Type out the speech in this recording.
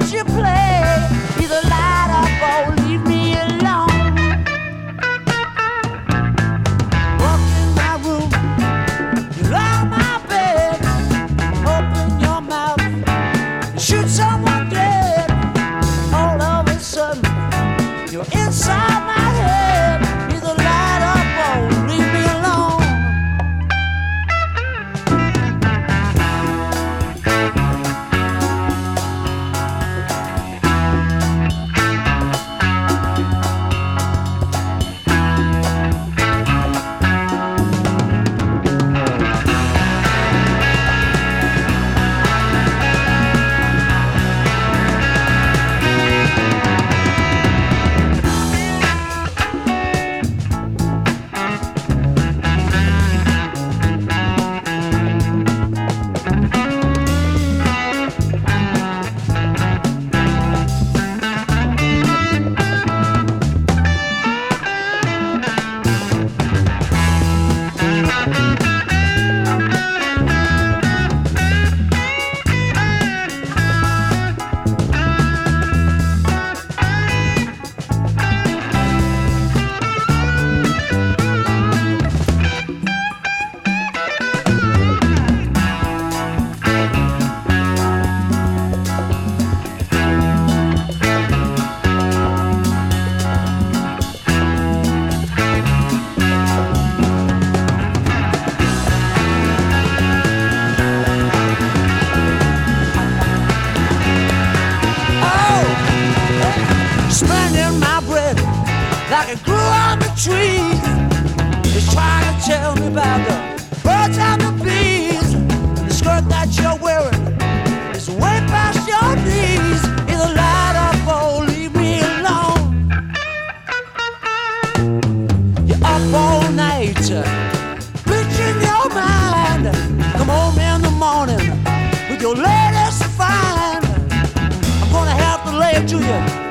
you play? Either light up or leave me alone. Walk in my room, you lie on my bed. Open your mouth, shoot someone dead. All of a sudden, you're inside my head. Either light up or leave me alone. Spending my breath like it grew on the trees. It's trying to tell me about the birds and the bees. The skirt that you're wearing is way past your knees. Either light up or leave me alone. You're up all night, bitching your mind. Come home in the morning with your latest find. I'm gonna have to lay it to you